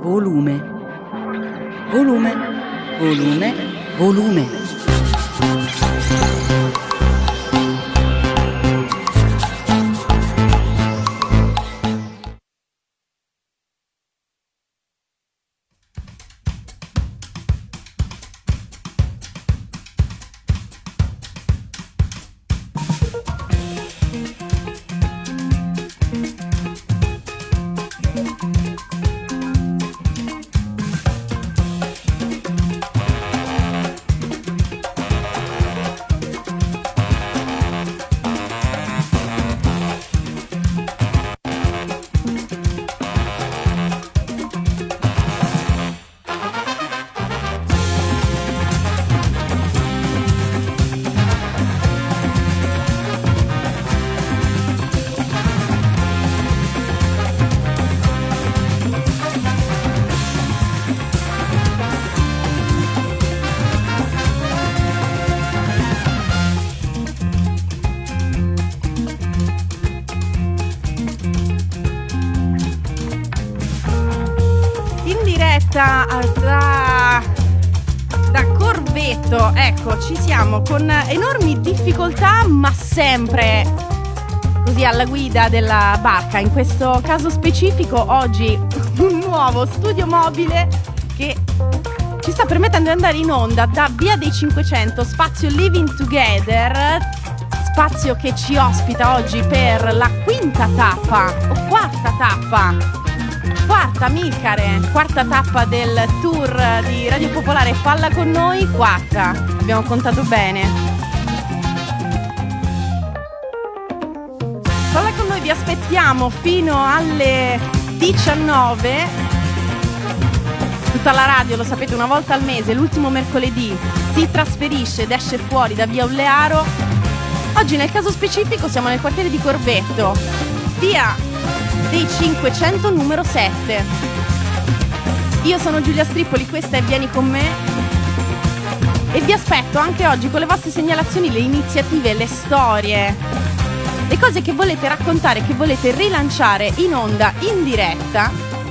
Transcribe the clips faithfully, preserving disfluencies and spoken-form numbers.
volume, volume, volume, volume. Da, da Corvetto, ecco, ci siamo con enormi difficoltà, ma sempre così alla guida della barca. In questo caso specifico oggi un nuovo studio mobile che ci sta permettendo di andare in onda da Via dei Cinquecento, spazio Living Together, spazio che ci ospita oggi per la quinta tappa o quarta tappa. Quarta, Milcare, quarta tappa del tour di Radio Popolare Falla con noi, quarta, abbiamo contato bene. Falla con noi, vi aspettiamo fino alle diciannove. Tutta la radio, lo sapete, una volta al mese, l'ultimo mercoledì, si trasferisce ed esce fuori da Via Ollearo. Oggi nel caso specifico siamo nel quartiere di Corvetto, via dei Cinquecento numero sette. Io sono Giulia Strippoli, questa è Vieni con me e vi aspetto anche oggi con le vostre segnalazioni, le iniziative, le storie, le cose che volete raccontare, che volete rilanciare in onda, in diretta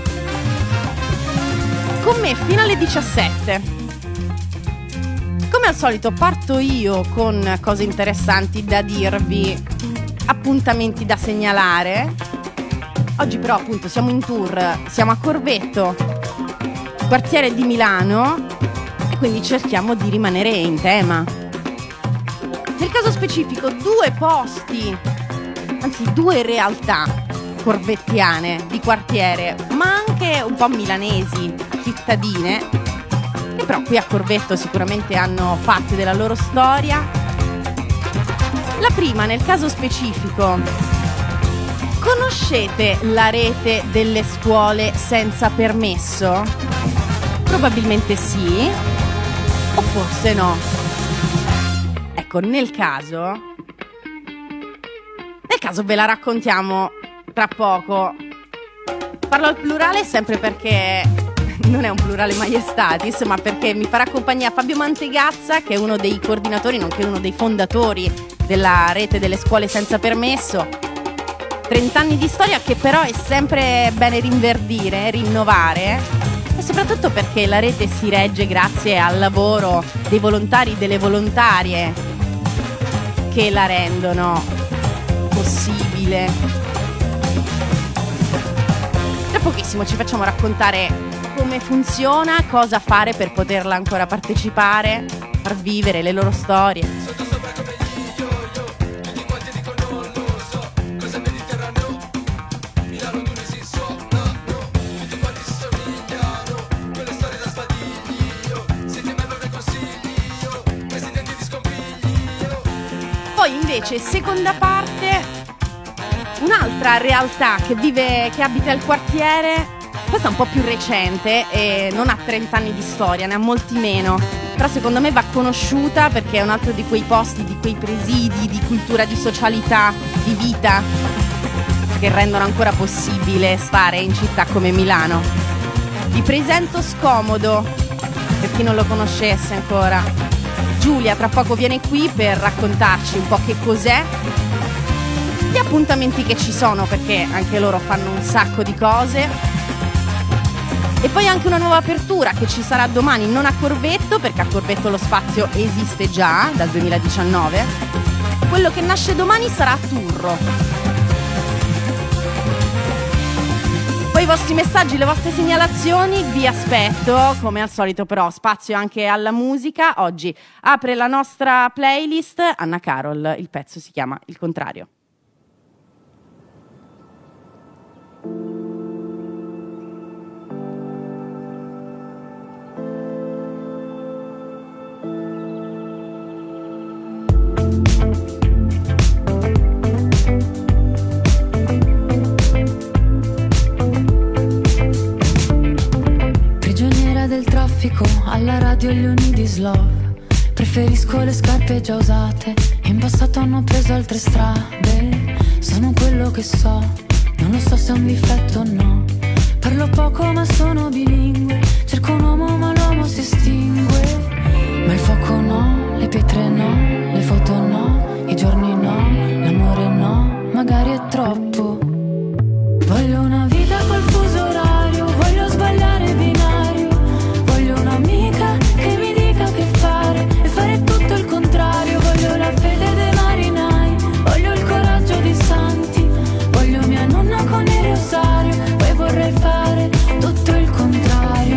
con me fino alle diciassette. Come al solito parto io con cose interessanti da dirvi, appuntamenti da segnalare. Oggi però appunto siamo in tour, siamo a Corvetto, quartiere di Milano, e quindi cerchiamo di rimanere in tema. Nel caso specifico due posti, anzi due realtà corvettiane di quartiere, ma anche un po' milanesi, cittadine, che però qui a Corvetto sicuramente hanno parte della loro storia. La prima, nel caso specifico, conoscete la rete delle scuole senza permesso? Probabilmente sì, o forse no. Ecco, nel caso, nel caso ve la raccontiamo tra poco. Parlo al plurale sempre perché non è un plurale maiestatis, ma perché mi farà compagnia Fabio Mantegazza, che è uno dei coordinatori, nonché uno dei fondatori della rete delle scuole senza permesso. trent'anni di storia che però è sempre bene rinverdire, rinnovare, e soprattutto perché la rete si regge grazie al lavoro dei volontari, delle volontarie che la rendono possibile. Tra pochissimo ci facciamo raccontare come funziona, cosa fare per poterla ancora partecipare, far vivere le loro storie. Poi invece, seconda parte, un'altra realtà che vive, che abita il quartiere, questa è un po' più recente e non ha trent'anni di storia, ne ha molti meno, però secondo me va conosciuta perché è un altro di quei posti, di quei presidi di cultura, di socialità, di vita che rendono ancora possibile stare in città come Milano. Vi presento Scomodo, per chi non lo conoscesse ancora. Giulia tra poco viene qui per raccontarci un po' che cos'è, gli appuntamenti che ci sono, perché anche loro fanno un sacco di cose. E poi anche una nuova apertura che ci sarà domani, non a Corvetto, perché a Corvetto lo spazio esiste già dal duemiladiciannove. Quello che nasce domani sarà a Turro. Poi i vostri messaggi, le vostre segnalazioni vi aspetto, come al solito però spazio anche alla musica. Oggi apre la nostra playlist Anna Carol, il pezzo si chiama Il Contrario. Del traffico, alla radio gli unidi slove. Preferisco le scarpe già usate, in passato hanno preso altre strade. Sono quello che so, non lo so se è un difetto o no. Parlo poco ma sono bilingue, cerco un uomo ma l'uomo si estingue. Ma il fuoco no, le pietre no, le foto no, i giorni no, l'amore no, magari è troppo. Voglio una vita col fuso orario, voglio sbagliare binario. Un'amica che mi dica che fare e fare tutto il contrario. Voglio la fede dei marinai, voglio il coraggio dei santi, voglio mia nonna con il rosario, poi vorrei fare tutto il contrario.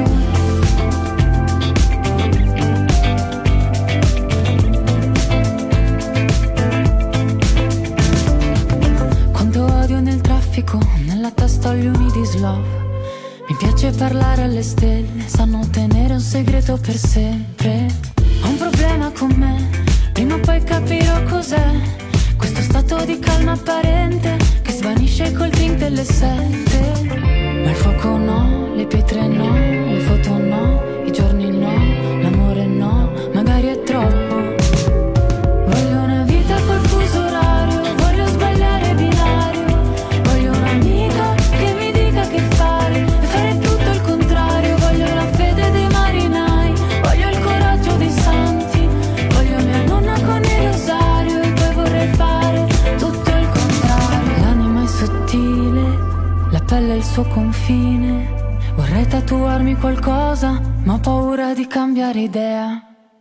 Quanto odio nel traffico, nella testa ho gli uniti slove. Mi piace parlare alle stelle, sanno tenere un segreto per sempre. Ho un problema con me, prima o poi capirò cos'è. Questo stato di calma apparente che svanisce col drink delle sette. Ma il fuoco no, le pietre no, le foto no, i giorni no, l'amore no, magari è troppo. Voglio una vita col fuso orario, voglio sbagliare binario. Voglio un'amica che mi dica che fare, fare tutto il contrario. Voglio la fede dei marinai, voglio il coraggio dei santi, voglio mia nonna con il rosario e poi vorrei fare tutto il contrario. L'anima è sottile, la pelle è il suo confine. Vorrei tatuarmi qualcosa, ma ho paura di cambiare idea.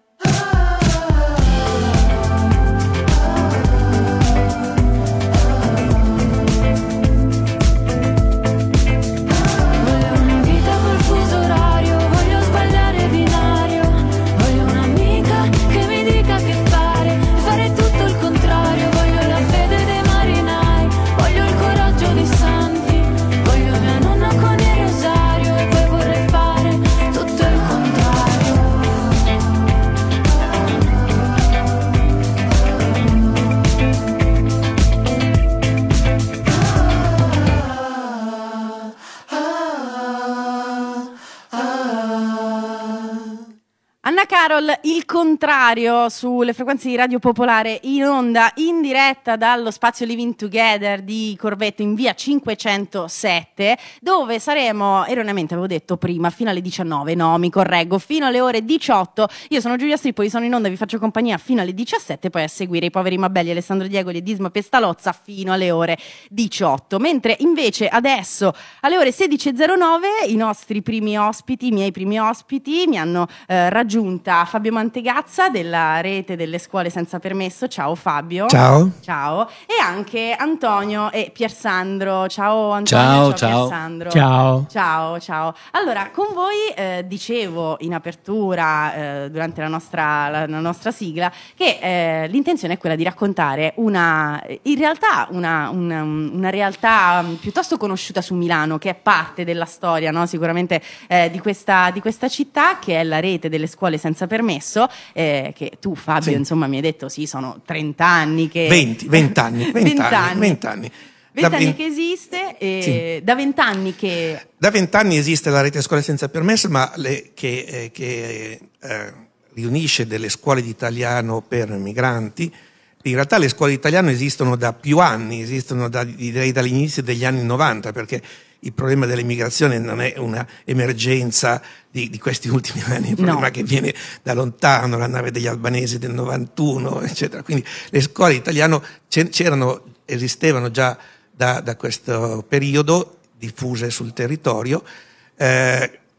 Anna Carol, Il Contrario, sulle frequenze di Radio Popolare, in onda, in diretta dallo spazio Living Together di Corvetto in via cinquecentosette, dove saremo, erroneamente avevo detto prima, fino alle diciannove, no, mi correggo, fino alle ore diciotto. Io sono Giulia Stripoli, sono in onda, vi faccio compagnia fino alle diciassette, poi a seguire i Poveri Mabelli, Alessandro Diegoli e Disma Pestalozza fino alle ore diciotto. Mentre invece adesso, alle ore sedici e zero nove, i nostri primi ospiti, i miei primi ospiti, mi hanno eh, raggiunta Fabio Mantegazza della rete delle scuole senza permesso. Ciao Fabio. Ciao. Ciao. E anche Antonio e Piersandro. Ciao Antonio. Ciao, ciao, ciao. Piersandro. Ciao. Ciao, ciao. Allora, con voi eh, dicevo in apertura eh, durante la nostra, la, la nostra sigla che eh, l'intenzione è quella di raccontare una, in realtà una, una, una realtà piuttosto conosciuta su Milano, che è parte della storia, no? Sicuramente eh, di, questa, di questa città, che è la rete delle scuole senza permesso, eh, che tu Fabio sì. insomma mi hai detto sì, sono trenta anni che... venti, venti anni, venti anni, venti anni. venti anni che esiste, e sì. da venti anni che... Da venti anni esiste la rete scuole senza permesso, ma le, che, eh, che eh, riunisce delle scuole di italiano per migranti. In realtà le scuole di italiano esistono da più anni, esistono da, direi dall'inizio degli anni novanta, perché il problema dell'immigrazione non è una emergenza di, di questi ultimi anni, è un problema no. che viene da lontano, la nave degli albanesi del novantuno, eccetera. Quindi le scuole di italiano c'erano, esistevano già da, da questo periodo, diffuse sul territorio. Eh,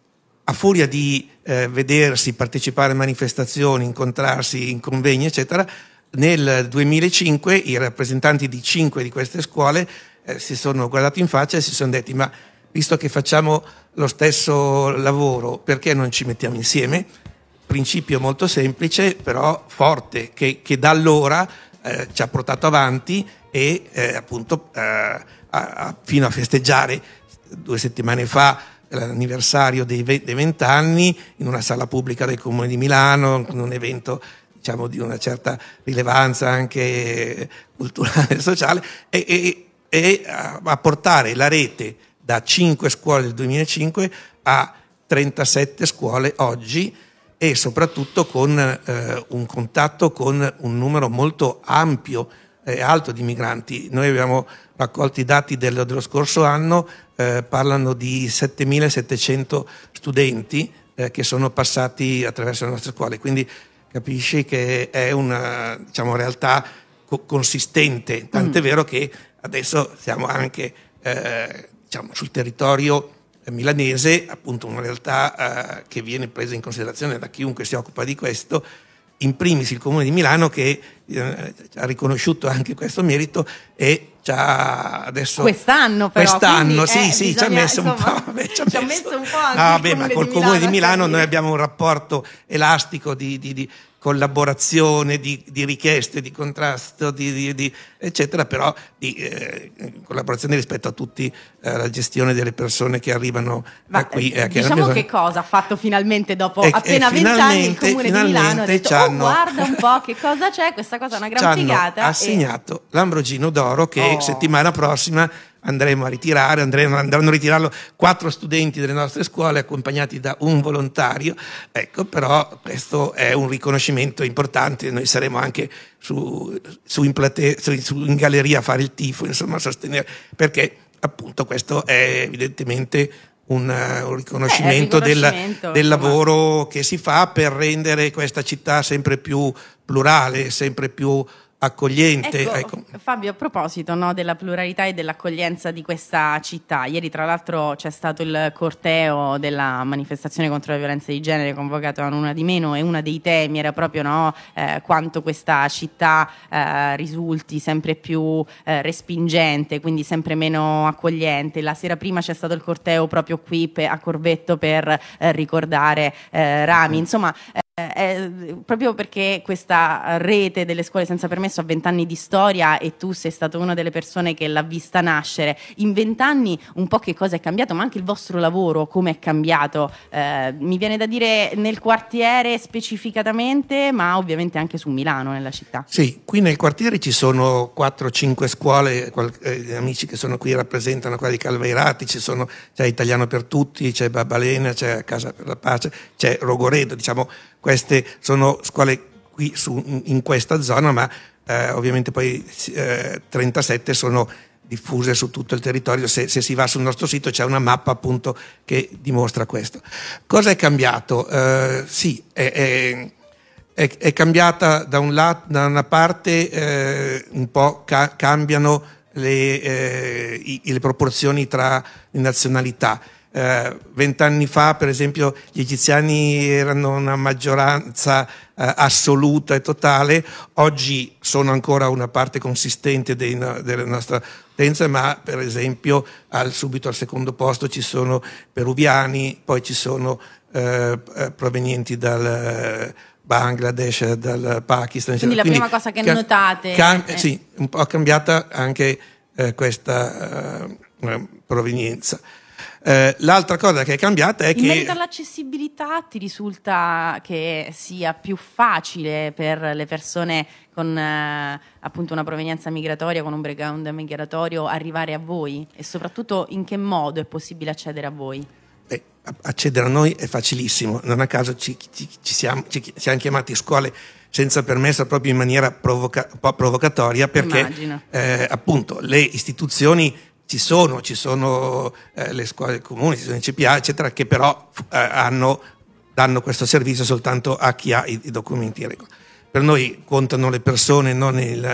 a furia di eh, vedersi, partecipare a manifestazioni, incontrarsi in convegni, eccetera, nel duemilacinque i rappresentanti di cinque di queste scuole eh, si sono guardati in faccia e si sono detti: ma visto che facciamo lo stesso lavoro, perché non ci mettiamo insieme? Principio molto semplice, però forte, che, che da allora eh, ci ha portato avanti e eh, appunto eh, a, a, fino a festeggiare due settimane fa l'anniversario dei vent'anni in una sala pubblica del Comune di Milano, con un evento diciamo di una certa rilevanza anche culturale e sociale, e, e, e a portare la rete da cinque scuole del duemilacinque a trentasette scuole oggi, e soprattutto con eh, un contatto con un numero molto ampio e alto di migranti. Noi abbiamo raccolto i dati dello, dello scorso anno, eh, parlano di settemilasettecento studenti eh, che sono passati attraverso le nostre scuole, quindi capisci che è una diciamo, realtà co- consistente, tant'è mm. vero che adesso siamo anche eh, diciamo, sul territorio milanese, appunto una realtà eh, che viene presa in considerazione da chiunque si occupa di questo, in primis il Comune di Milano, che eh, ha riconosciuto anche questo merito e già adesso quest'anno però quest'anno quindi, sì eh, sì bisogna, ci ha messo insomma, un po', beh, ci ha ci messo, messo un po' anche no, il beh, Comune ma col di Comune Milano, di Milano quindi. noi abbiamo un rapporto elastico di, di, di collaborazione, di, di richieste, di contrasto, di, di, di, eccetera, però di eh, collaborazione rispetto a tutti eh, la gestione delle persone che arrivano Ma, qui. Eh, eh, che diciamo bisogno... che cosa ha fatto finalmente dopo e, appena vent'anni il Comune di Milano? Ha detto: hanno... oh, guarda un po' che cosa c'è, questa cosa è una gran ci hanno figata. assegnato e... l'Ambrogino d'Oro, che oh. settimana prossima andremo a ritirare, andremo, andranno a ritirarlo quattro studenti delle nostre scuole accompagnati da un volontario. Ecco, però questo è un riconoscimento importante, noi saremo anche su, su, in, plate, su, su in galleria a fare il tifo, insomma a sostenere, perché appunto questo è evidentemente un, un riconoscimento, eh, riconoscimento del, del lavoro che si fa per rendere questa città sempre più plurale, sempre più accogliente. Ecco, ecco. Fabio, a proposito no, della pluralità e dell'accoglienza di questa città, ieri tra l'altro c'è stato il corteo della manifestazione contro la violenza di genere convocato a Una di Meno, e uno dei temi era proprio no, eh, quanto questa città eh, risulti sempre più eh, respingente, quindi sempre meno accogliente. La sera prima c'è stato il corteo proprio qui pe- a Corvetto per eh, ricordare eh, Rami, insomma eh, Eh, proprio perché questa rete delle scuole senza permesso ha vent'anni di storia e tu sei stato una delle persone che l'ha vista nascere. In vent'anni un po' che cosa è cambiato, ma anche il vostro lavoro come è cambiato, eh, mi viene da dire nel quartiere specificatamente, ma ovviamente anche su Milano, nella città. Sì, qui nel quartiere ci sono quattro cinque scuole, qual- eh, amici che sono qui rappresentano quella di Calvairati, ci sono, c'è Italiano per Tutti, c'è Babbalena, c'è Casa per la Pace, c'è Rogoredo, diciamo. Queste sono scuole qui su, in questa zona, ma eh, ovviamente poi eh, trentasette sono diffuse su tutto il territorio. Se, se si va sul nostro sito c'è una mappa appunto che dimostra questo. Cosa è cambiato? Eh, sì, è, è, è, è cambiata da, un lato, da una parte eh, un po' ca- cambiano le, eh, i, le proporzioni tra le nazionalità. Vent'anni uh, fa, per esempio, gli egiziani erano una maggioranza uh, assoluta e totale, oggi sono ancora una parte consistente dei, della nostra utenza, ma per esempio al, subito al secondo posto ci sono peruviani, poi ci sono uh, provenienti dal uh, Bangladesh, dal Pakistan. Quindi la Quindi prima cosa che ca- notate cam- è... Sì, un po' cambiata anche uh, questa uh, provenienza. Eh, l'altra cosa che è cambiata è in che... In merito all'accessibilità, ti risulta che sia più facile per le persone con eh, appunto una provenienza migratoria, con un background migratorio, arrivare a voi? E soprattutto in che modo è possibile accedere a voi? Beh, accedere a noi è facilissimo, non a caso ci, ci, ci, siamo, ci siamo chiamati scuole senza permesso proprio in maniera provoca, un po' provocatoria, perché eh, appunto le istituzioni ci sono, ci sono eh, le scuole comuni, ci sono i C P A, eccetera, che però eh, hanno, danno questo servizio soltanto a chi ha i, i documenti in regola. Per noi contano le persone, non il,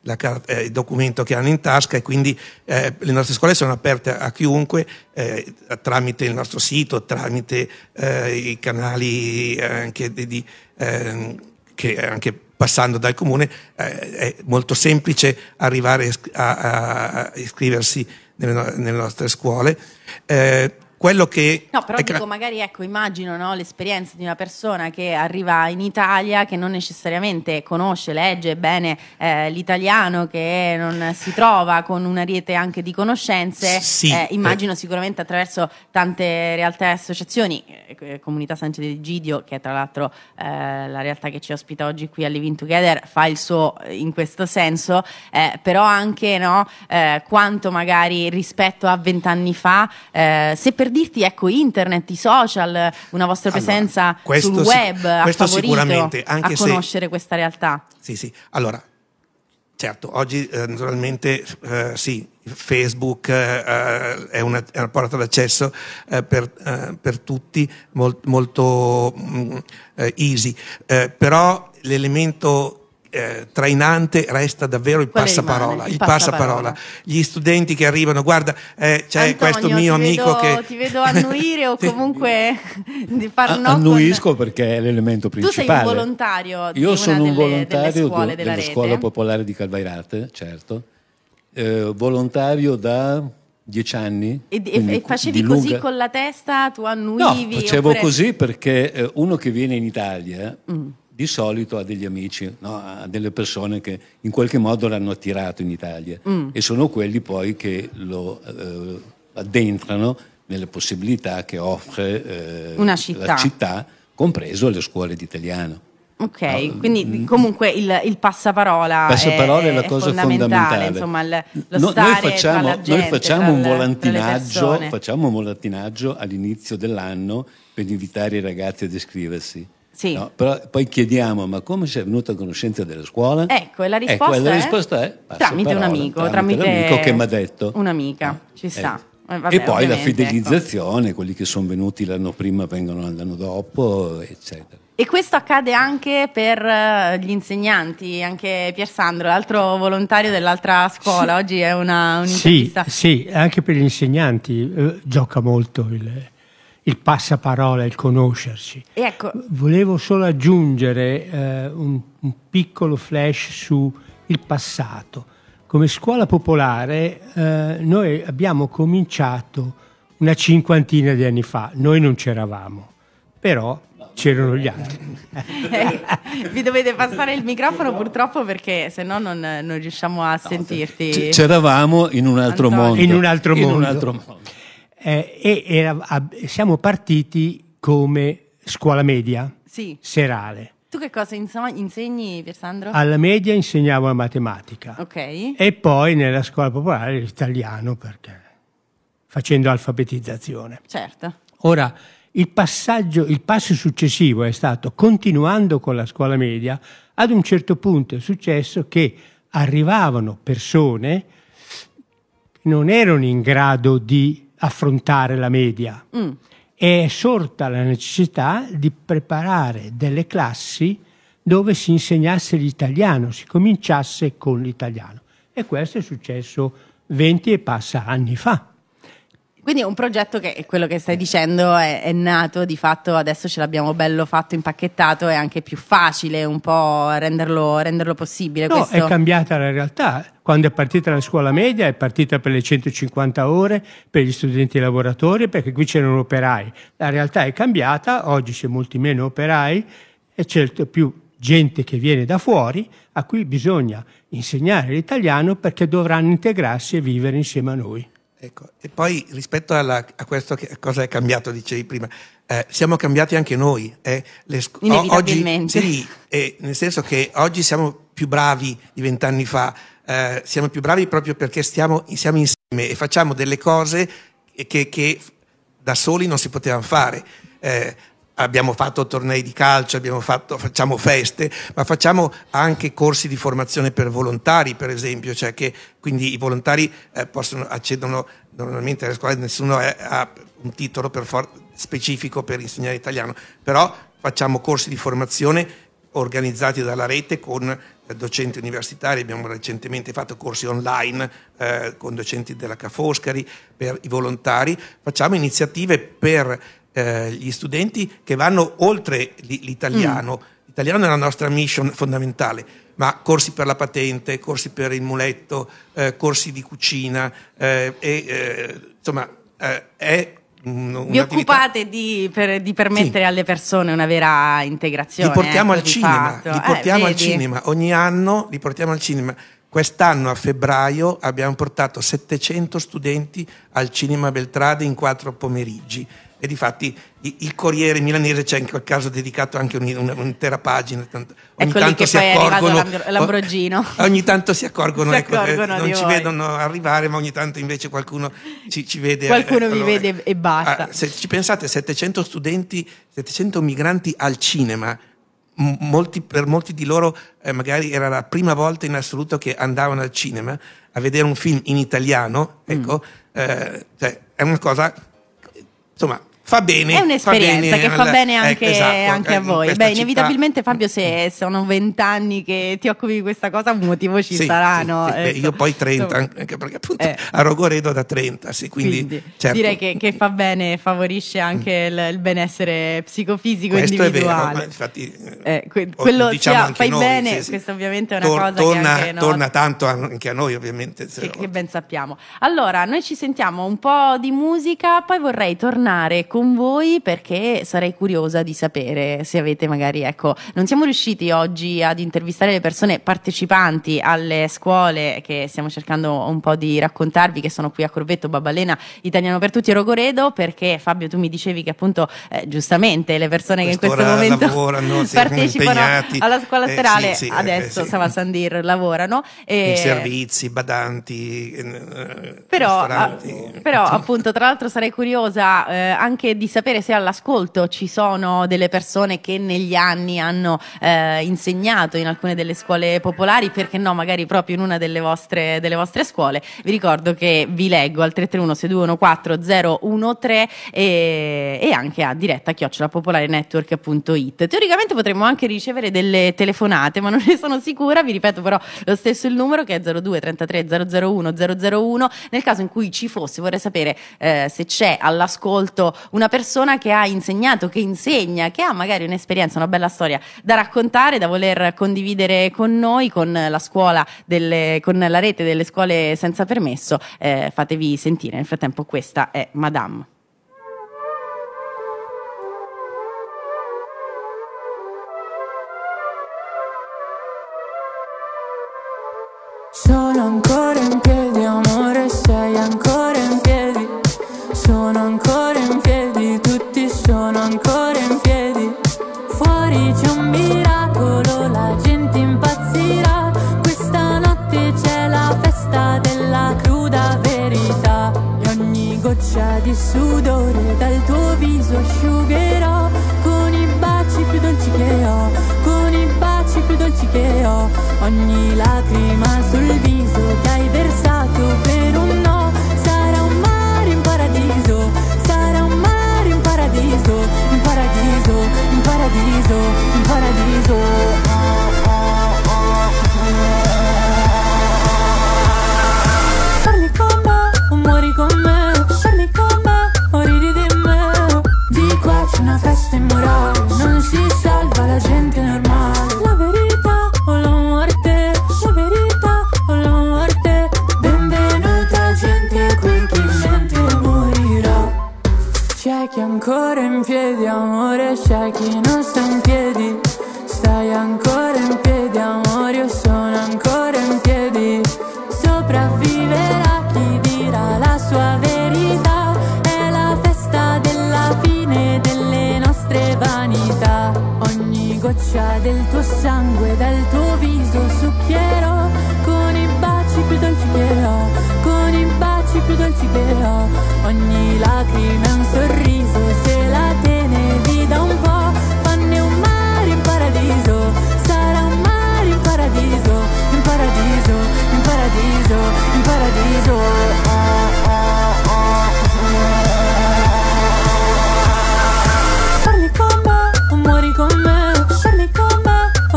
la, eh, il documento che hanno in tasca, e quindi eh, le nostre scuole sono aperte a chiunque eh, tramite il nostro sito, tramite eh, i canali anche di, di eh, che anche passando dal comune eh, è molto semplice arrivare a, a, a iscriversi nelle, nelle nostre scuole. Eh, quello che no, però è dico, magari ecco, immagino, no, l'esperienza di una persona che arriva in Italia, che non necessariamente conosce, legge bene eh, l'italiano, che non si trova con una rete anche di conoscenze, sì, eh, immagino eh. sicuramente attraverso tante realtà e associazioni, eh, Comunità San Egidio, che è tra l'altro eh, la realtà che ci ospita oggi qui al Living Together, fa il suo in questo senso, eh, però anche, no, eh, quanto magari rispetto a vent'anni fa, eh, se per dirti, ecco, internet, i social, una vostra presenza allora, sul web sic- ha favorito sicuramente, anche a conoscere se, questa realtà. Sì, sì. Allora, certo, oggi eh, naturalmente eh, sì, Facebook eh, è, una, è una porta d'accesso eh, per, eh, per tutti, mol, molto mh, eh, easy, eh, però l'elemento Eh, trainante resta davvero il Quale passaparola, rimane? Il il passaparola. passaparola. Gli studenti che arrivano, guarda, eh, c'è Antonio, questo mio ti amico vedo, che ti vedo annuire o comunque di far no annuisco con... perché è l'elemento principale. Tu sei un volontario di Io una sono un delle, volontario delle scuole de- della della rete. Scuola Popolare di Calvairate, certo. Eh, volontario da dieci anni. E, e, e facevi così lunga... con la testa, tu annuivi? No, facevo oppure... così perché eh, uno che viene in Italia mm. di solito ha degli amici, no? Ha delle persone che in qualche modo l'hanno attirato in Italia mm. e sono quelli poi che lo eh, addentrano nelle possibilità che offre eh, Una città. la città, compreso le scuole di italiano. Ok, no, quindi comunque il, il passaparola, passaparola è, è la cosa fondamentale, fondamentale. Insomma, il, lo no, stare noi facciamo, tra la gente, noi facciamo tra un le, volantinaggio, tra le facciamo un volantinaggio all'inizio dell'anno per invitare i ragazzi ad iscriversi. Sì. No, però poi chiediamo, ma come sei venuto a conoscenza della scuola? Ecco, e la risposta, ecco, la è, risposta è tramite parola, un amico, tramite, tramite l'amico che mi ha detto. Un'amica, no, ci sta. Eh. Eh, vabbè, e poi la ovviamente, fidelizzazione, ecco. Quelli che sono venuti l'anno prima vengono l'anno dopo, eccetera. E questo accade anche per gli insegnanti, anche Piersandro, l'altro volontario dell'altra scuola, oggi è una, un'intervista. Sì, sì, anche per gli insegnanti eh, gioca molto il, il passaparola, il conoscersi. E ecco, volevo solo aggiungere eh, un, un piccolo flash su il passato. Come scuola popolare eh, noi abbiamo cominciato una cinquantina di anni fa, noi non c'eravamo, però c'erano gli altri. Vi dovete passare il microfono purtroppo perché se no non, non riusciamo a sentirti. C'eravamo in un altro Antonio. mondo. In un altro in mondo. Un altro mondo. Eh, e era, siamo partiti come scuola media, Sì. serale. Tu che cosa insomma, insegni, Piersandro? Alla media insegnavo la matematica. Ok. E poi nella scuola popolare l'italiano, perché facendo alfabetizzazione. Certo. Ora, il passaggio, il passo successivo è stato, continuando con la scuola media, ad un certo punto è successo che arrivavano persone che non erano in grado di affrontare la media. Mm. È sorta la necessità di preparare delle classi dove si insegnasse l'italiano, si cominciasse con l'italiano. E questo è successo venti e passa anni fa. Quindi è un progetto che, quello che stai dicendo, è, è nato, di fatto adesso ce l'abbiamo bello fatto, impacchettato, è anche più facile un po' renderlo, renderlo possibile. No, questo... è cambiata la realtà. Quando è partita la scuola media è partita per le centocinquanta ore per gli studenti lavoratori, perché qui c'erano operai. La realtà è cambiata, oggi c'è molti meno operai e c'è più gente che viene da fuori a cui bisogna insegnare l'italiano perché dovranno integrarsi e vivere insieme a noi. Ecco, e poi rispetto alla, a questo che cosa è cambiato, dicevi prima, eh, siamo cambiati anche noi. Eh, le scu- Inevitabilmente. Oggi, sì, eh, nel senso che oggi siamo più bravi di vent'anni fa, eh, siamo più bravi proprio perché stiamo, siamo insieme e facciamo delle cose che, che da soli non si potevano fare. Eh, abbiamo fatto tornei di calcio, abbiamo fatto, facciamo feste, ma facciamo anche corsi di formazione per volontari, per esempio, cioè che quindi i volontari eh, possono accedono normalmente alle scuole, nessuno è, ha un titolo per for- specifico per insegnare italiano, però facciamo corsi di formazione organizzati dalla rete con docenti universitari. Abbiamo recentemente fatto corsi online eh, con docenti della Ca' Foscari, per i volontari. Facciamo iniziative per eh, gli studenti che vanno oltre l'italiano. Mm. L'italiano è la nostra mission fondamentale, ma corsi per la patente, corsi per il muletto, eh, corsi di cucina, eh, e, eh, insomma eh, è un, vi occupate di, per, di permettere sì. alle persone una vera integrazione. Li portiamo ecco, al cinema, li portiamo eh, al cinema, ogni anno li portiamo al cinema. Quest'anno a febbraio abbiamo portato settecento studenti al Cinema Beltrade in quattro pomeriggi. E difatti il Corriere milanese c'è in quel caso dedicato anche un'intera pagina. Ogni ecco tanto lì che si poi accorgono, è arrivato l'Ambrogino. Ogni tanto si accorgono, si ecco, accorgono non ci voi. vedono arrivare, ma ogni tanto invece qualcuno ci, ci vede. Qualcuno eh, vi allora, vede e basta. Ah, se ci pensate, settecento studenti, settecento migranti al cinema. Molti, per molti di loro eh, magari era la prima volta in assoluto che andavano al cinema a vedere un film in italiano, ecco, mm. eh, cioè, è una cosa, insomma, fa bene. È un'esperienza fa bene, che fa bene anche, eh, esatto, anche a voi. Beh, città. Inevitabilmente, Fabio, se sono vent'anni che ti occupi di questa cosa, un motivo ci sì, saranno. Sì, sì. Beh, io poi trenta, anche perché appunto eh. a Rogoredo da trenta, sì, quindi, quindi certo. direi che, che fa bene, favorisce anche mm. il, il benessere psicofisico questo individuale. È vero, infatti, eh, que- quello diciamo sia, anche fai noi, bene, sì, sì. questa ovviamente è una Tor- cosa torna, che anche no, torna tanto anche a noi, ovviamente. Che, che ben sappiamo. Allora, noi ci sentiamo un po' di musica, poi vorrei tornare con voi perché sarei curiosa di sapere se avete magari, ecco, non siamo riusciti oggi ad intervistare le persone partecipanti alle scuole che stiamo cercando un po' di raccontarvi, che sono qui a Corvetto, Babbalena, Italiano per Tutti e Rogoredo, perché Fabio tu mi dicevi che appunto eh, giustamente le persone che in questo momento lavorano, partecipano alla scuola eh, serale sì, sì, adesso eh, sì. Sava Sandir lavorano e e... servizi, badanti, eh, però, a, però appunto tra l'altro sarei curiosa eh, anche di sapere se all'ascolto ci sono delle persone che negli anni hanno eh, insegnato in alcune delle scuole popolari, perché no magari proprio in una delle vostre, delle vostre scuole. Vi ricordo che vi leggo al tre tre uno sei due uno quattro zero uno tre e, e anche a diretta chiocciola popolare network punto it. Teoricamente potremmo anche ricevere delle telefonate, ma non ne sono sicura. Vi ripeto però lo stesso il numero, che è zero due trentatré zero zero uno zero zero uno. Nel caso in cui ci fosse, vorrei sapere eh, se c'è all'ascolto una persona che ha insegnato, che insegna, che ha magari un'esperienza, una bella storia da raccontare, da voler condividere con noi, con la scuola delle, con la rete delle scuole senza permesso. Eh, fatevi sentire. Nel frattempo questa è Madame. Sono ancora in piedi, amore, sei ancora in piedi. Sono ancora in piedi, tutti sono ancora in piedi. Fuori c'è un miracolo, la gente impazzirà. Questa notte c'è la festa della cruda verità. E ogni goccia di sudore dal tuo viso asciugherò con i baci più dolci che ho, con i baci più dolci che ho. Ogni lacrima sul viso che hai versato per un no sarà un mare in paradiso, sarà un mare in paradiso, in paradiso, in paradiso, in paradiso. Oh, oh, oh. Parli con me o muori con me, parli con me o ridi di me. Di qua c'è una festa immorale, non si salva la gente normale. La verità o la morte, la verità o la morte. Benvenuta gente, qui chi mente morirà. C'è chi è ancora in piedi, amore, c'è chi non sta in piedi. Stai ancora in piedi, amore, io sono ancora in piedi. Sopravviverà chi dirà la sua verità. È la festa della fine delle nostre vanità. Ogni goccia del tuo sangue dal tuo viso succhierò con i baci più dolci che ho, con i baci più dolci che ho. Ogni lacrima è un sorriso, se la tenevi da un po'. Fanne un mare in paradiso, sarà un mare in paradiso, in paradiso, in paradiso, in paradiso. Oh, oh, oh. Parli con me o muori con me, parli con me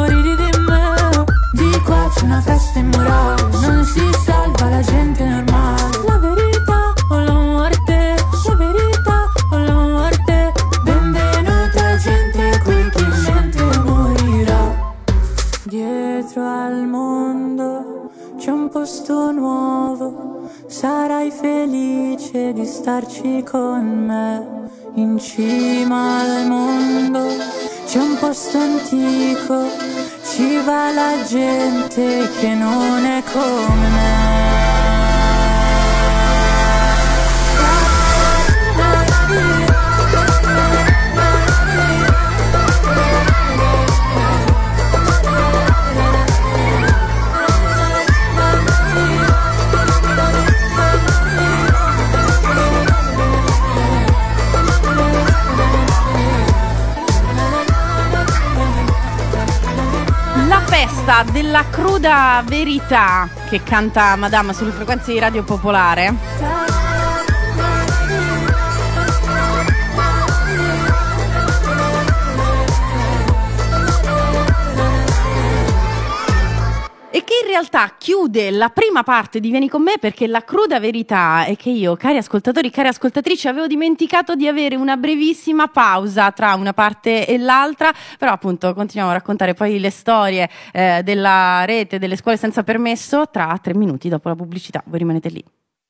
sarai felice di starci con me. In cima al mondo c'è un posto antico, ci va la gente che non è come me. Della cruda verità che canta Madama sulle frequenze di Radio Popolare. E che in realtà chiude la prima parte di Vieni con me, perché la cruda verità è che io, cari ascoltatori, cari ascoltatrici, avevo dimenticato di avere una brevissima pausa tra una parte e l'altra, però appunto continuiamo a raccontare poi le storie eh, della rete delle scuole senza permesso tra tre minuti dopo la pubblicità. Voi rimanete lì.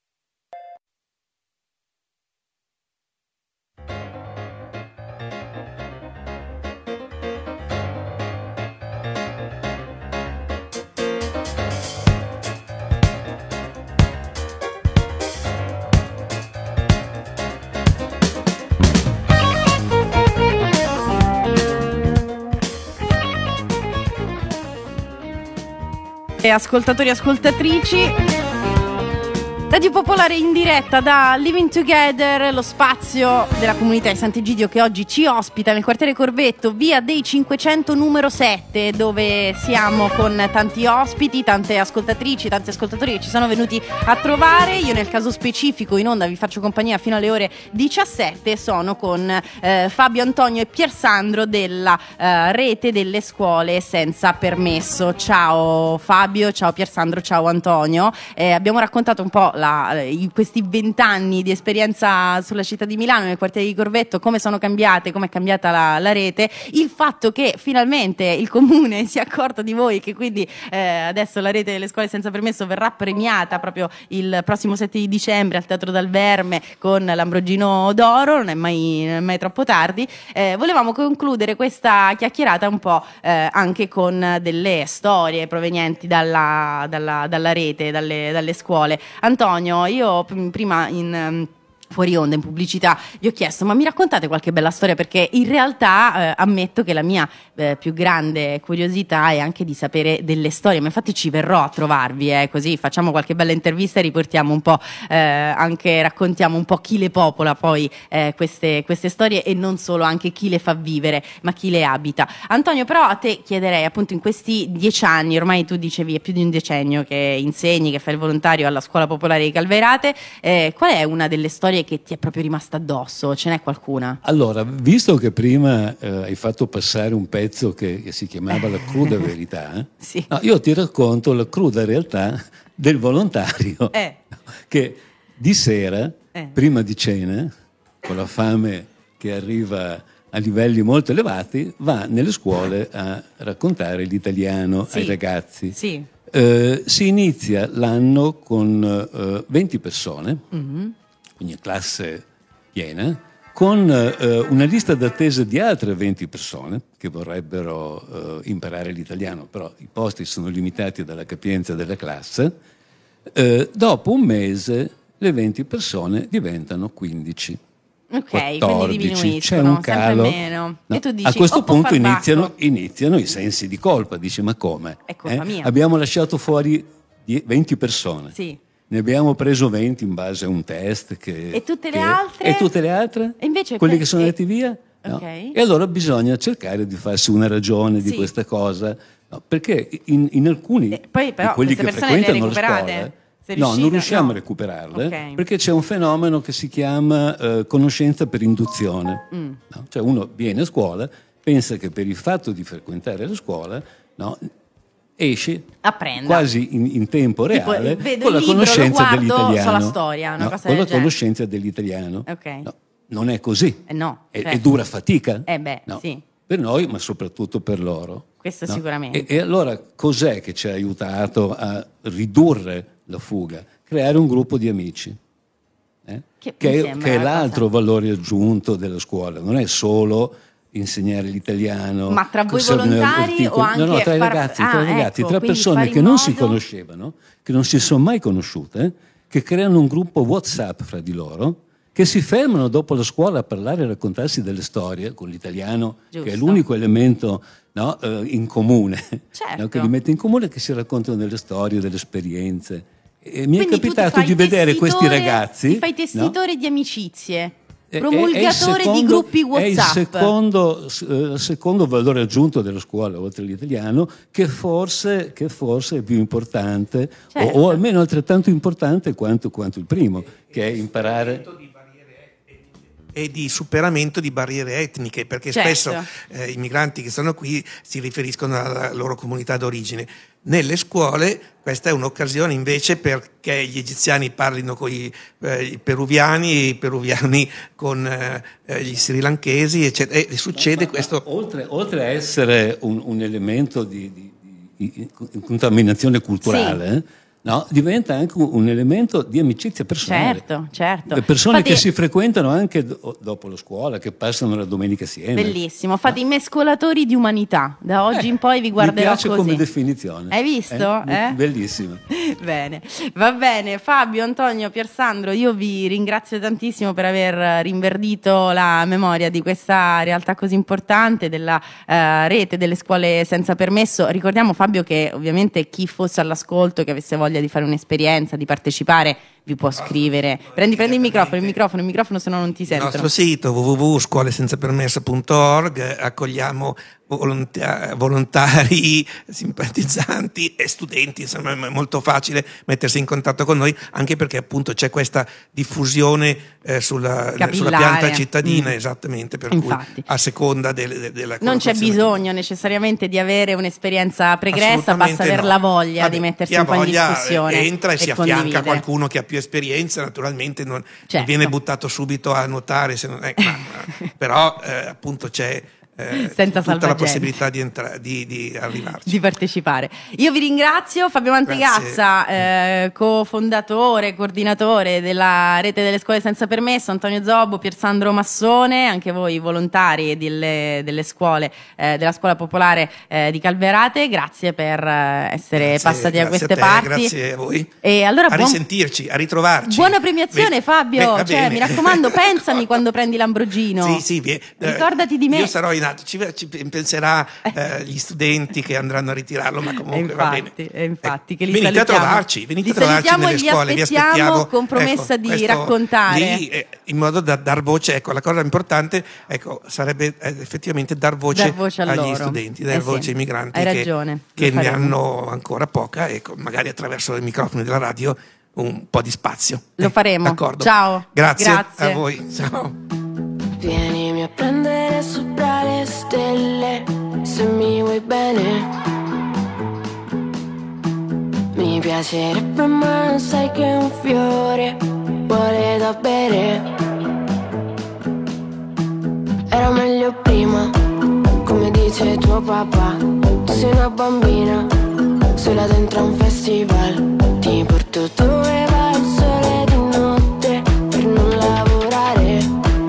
Ascoltatori e ascoltatrici, Radio Popolare in diretta da Living Together, lo spazio della comunità di Sant'Egidio che oggi ci ospita nel quartiere Corvetto, via dei cinquecento numero sette, dove siamo con tanti ospiti, tante ascoltatrici, tanti ascoltatori che ci sono venuti a trovare. Io nel caso specifico in onda vi faccio compagnia fino alle ore diciassette, sono con eh, Fabio, Antonio e Piersandro della eh, rete delle scuole senza permesso. Ciao Fabio, ciao Piersandro, ciao Antonio. Eh, abbiamo raccontato un po' La, in questi vent'anni di esperienza sulla città di Milano, nel quartiere di Corvetto, come sono cambiate, come è cambiata la, la rete, il fatto che finalmente il comune si è accorto di voi, che quindi eh, adesso la rete delle scuole senza permesso verrà premiata proprio il prossimo sette di dicembre al Teatro Dal Verme con l'Ambrogino d'Oro, non è mai, non è mai troppo tardi. Eh, volevamo concludere questa chiacchierata un po' eh, anche con delle storie provenienti dalla, dalla, dalla rete, dalle, dalle scuole. Antonio, io prima in fuori onda, in pubblicità, vi ho chiesto: ma mi raccontate qualche bella storia? Perché in realtà eh, ammetto che la mia eh, più grande curiosità è anche di sapere delle storie, ma infatti ci verrò a trovarvi, eh, così facciamo qualche bella intervista e riportiamo un po', eh, anche raccontiamo un po' chi le popola poi eh, queste, queste storie, e non solo, anche chi le fa vivere, ma chi le abita. Antonio, però a te chiederei, appunto, in questi dieci anni, ormai tu dicevi è più di un decennio che insegni, che fai il volontario alla Scuola Popolare di Calverate, eh, qual è una delle storie che ti è proprio rimasta addosso? Ce n'è qualcuna? Allora, visto che prima eh, hai fatto passare un pezzo che si chiamava La cruda verità, eh? Sì. No, io ti racconto la cruda realtà del volontario eh. che di sera, eh. prima di cena, con la fame che arriva a livelli molto elevati, va nelle scuole a raccontare l'italiano sì. ai ragazzi. Sì. Eh, si inizia l'anno con eh, venti persone, mm-hmm. quindi classe piena, con eh, una lista d'attesa di altre venti persone che vorrebbero eh, imparare l'italiano, però i posti sono limitati dalla capienza della classe. Eh, dopo un mese le venti persone diventano quindici. Ok, quattordici, quindi diminuiscono, c'è un calo. sempre meno. No, e tu dici, a questo punto iniziano, bacco. iniziano i sensi di colpa, dici ma come? È colpa eh? mia. Abbiamo lasciato fuori venti persone. Sì. Ne abbiamo preso venti in base a un test che, e tutte le che, altre? E tutte le altre? E invece quelli que- che sono e... andati via? No. Okay. E allora bisogna cercare di farsi una ragione sì. di questa cosa, no, perché in, in alcuni e poi, però, di quelli che frequentano la scuola no, non riusciamo no. a recuperarle, okay. perché c'è un fenomeno che si chiama eh, conoscenza per induzione. Mm. No? Cioè uno viene a scuola, pensa che per il fatto di frequentare la scuola, no, esce Apprenda. quasi in, in tempo reale tipo, con la libro, conoscenza guardo, dell'italiano. So la storia, una no, cosa con del la genere. conoscenza dell'italiano. Okay. No, non è così. Eh no, è, certo. è dura fatica. Eh beh, no. sì. Per noi, ma soprattutto per loro. Questo no? sicuramente. E, e allora cos'è che ci ha aiutato a ridurre la fuga? creare un gruppo di amici. Eh? Che, che, che è l'altro cosa. valore aggiunto della scuola, non è solo insegnare l'italiano, ma tra voi volontari o anche no, no, tra i far... ragazzi, ah, tra, i ragazzi ecco, tra persone che modo... non si conoscevano, che non si sono mai conosciute, che creano un gruppo WhatsApp fra di loro, che si fermano dopo la scuola a parlare e a raccontarsi delle storie con l'italiano, Giusto. che è l'unico elemento no, eh, in comune, certo. no, che li mette in comune, che si raccontano delle storie, delle esperienze. E mi Quindi è capitato di vedere questi ragazzi. Ti fai testitore no? di amicizie. È, promulgatore è secondo, di gruppi WhatsApp. È il secondo, eh, secondo valore aggiunto della scuola, oltre all'italiano, che forse, che forse è più importante, certo. o, o almeno altrettanto importante quanto, quanto il primo, che è imparare... e di superamento di barriere etniche, perché certo. spesso eh, i migranti che sono qui si riferiscono alla loro comunità d'origine. Nelle scuole questa è un'occasione invece perché gli egiziani parlino con i, eh, i peruviani, i peruviani con eh, gli srilankesi, eccetera. E succede ma, ma, questo. Ma oltre, oltre a essere un, un elemento di, di, di, di contaminazione culturale, sì. eh, No, diventa anche un elemento di amicizia personale. Certo, certo. Le persone Fate... che si frequentano anche do- dopo la scuola, che passano la domenica assieme. Bellissimo, fate no? i mescolatori di umanità. Da oggi eh, in poi vi guarderò così. Mi piace come definizione. Hai visto? Eh? Eh? Bellissimo. Bene, va bene. Fabio, Antonio, Piersandro, io vi ringrazio tantissimo per aver rinverdito la memoria di questa realtà così importante, della uh, rete delle scuole senza permesso. Ricordiamo, Fabio, che ovviamente chi fosse all'ascolto, che avesse voglia di fare un'esperienza, di partecipare, vi può scrivere. Prendi, prendi il microfono, il microfono, il microfono, se no non ti sentono. Il nostro sito w w w punto scuole senza permesso punto org, accogliamo volonta- volontari, simpatizzanti e studenti, insomma è molto facile mettersi in contatto con noi, anche perché appunto c'è questa diffusione eh, sulla, sulla pianta cittadina, mm. esattamente, per Infatti. cui a seconda de- de- della non c'è bisogno necessariamente di avere un'esperienza pregressa, basta aver no. la voglia Vabbè, di mettersi un po' in discussione, entra e, e si condivide. affianca qualcuno che ha più esperienza, naturalmente non, certo. non viene buttato subito a nuotare, se non è, ma, però eh, appunto c'è eh, Senza tutta la possibilità di, entra- di, di arrivarci, di partecipare. Io vi ringrazio, Fabio Mantegazza, eh, cofondatore, coordinatore della rete delle scuole senza permesso, Antonio Zobbo, Piersandro Massone, anche voi volontari delle, delle scuole eh, della scuola popolare eh, di Calverate, grazie per essere grazie, passati a queste a te, parti. Grazie a voi. E allora, a buon... risentirci, a ritrovarci. Buona premiazione, Beh, Fabio. Beh, cioè, mi raccomando, pensami quando prendi l'Ambrogino. Sì, sì, eh, ricordati di me. Io sarò in alto, ci, ci penserà eh, gli studenti che andranno a ritirarlo, ma comunque infatti, va bene. E infatti, eh, che li venite salutiamo. a trovarci, venite li a trovarci nelle e scuole, vi vi aspettiamo con promessa ecco, di raccontare. Lì, eh, in modo da dar voce, ecco, la cosa importante ecco, sarebbe eh, effettivamente dar voce, dar voce agli loro. studenti, dar eh voce sì, ai migranti hai che, ragione, che ne hanno ancora poca, ecco, magari attraverso i microfoni della radio un po' di spazio. Lo eh, faremo. D'accordo. Ciao. Grazie, Grazie a voi. Ciao. Vienimi a prendere sopra le stelle, se mi vuoi bene. Mi piacerebbe, ma non sai che un fiore vuole da bere. Era meglio prima, come dice tuo papà. Tu sei una bambina, sola dentro a un festival. Ti porto dove va il sole di notte per non lavorare.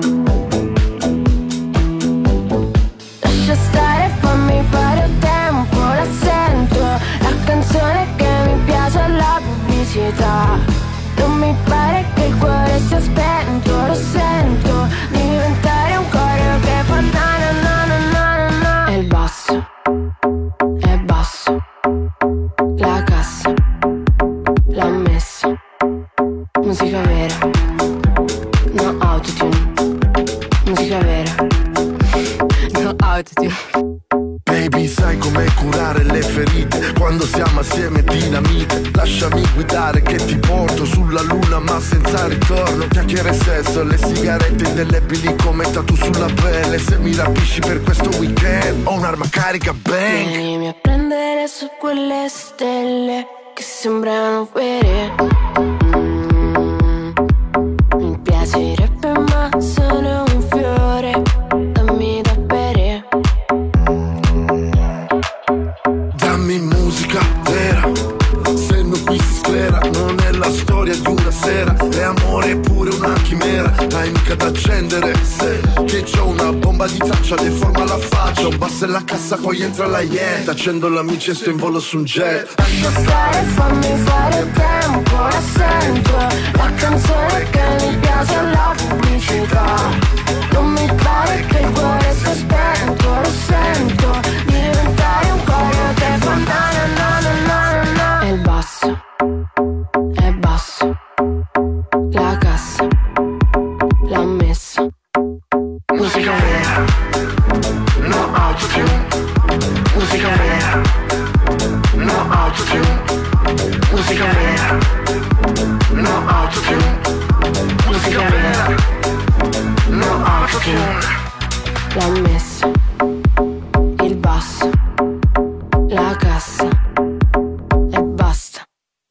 Lascia stare, fammi fare tempo, la sento, la canzone che mi piace alla pubblicità. Non mi pare che il cuore sia spento, lo sento, diventare un coro che fa na na na na na na. E il basso, è basso, la cassa, l'ha messa, musica vera, no autotune, musica vera, no autotune. Baby, sai come curare le ferite quando siamo assieme dinamite. Lasciami guidare che ti porto sulla luna ma senza ritorno. Chiacchiere e sesso, le sigarette indelebili come tatu sulla pelle. Se mi rapisci per questo weekend ho un'arma carica bang. Vienimi a prendere su quelle stelle che sembrano vere. mm, Mi piacerebbe ma sono un fiore, dammi da bere. Dammi musica vera, se non qui si sclera. Non è la storia musica da accendere. Se che c'ho una bomba di traccia, deforma la faccia. Un basso e la cassa, poi entra la ieta. Accendo l'amici e sto in volo su un jet. Lascia stare, fammi fare tempo, la sento. La canzone che mi piace è la pubblicità. Non mi pare che il cuore sia spento, lo sento. Di diventare un cuore che fa na na na na na na. E il basso, è basso. La cassa, l'ha messo. Musica vera, no autotune. Musica vera, no autotune. Musica vera, no autotune. Musica vera, no autotune. L'ha messo, il basso, la cassa e basta.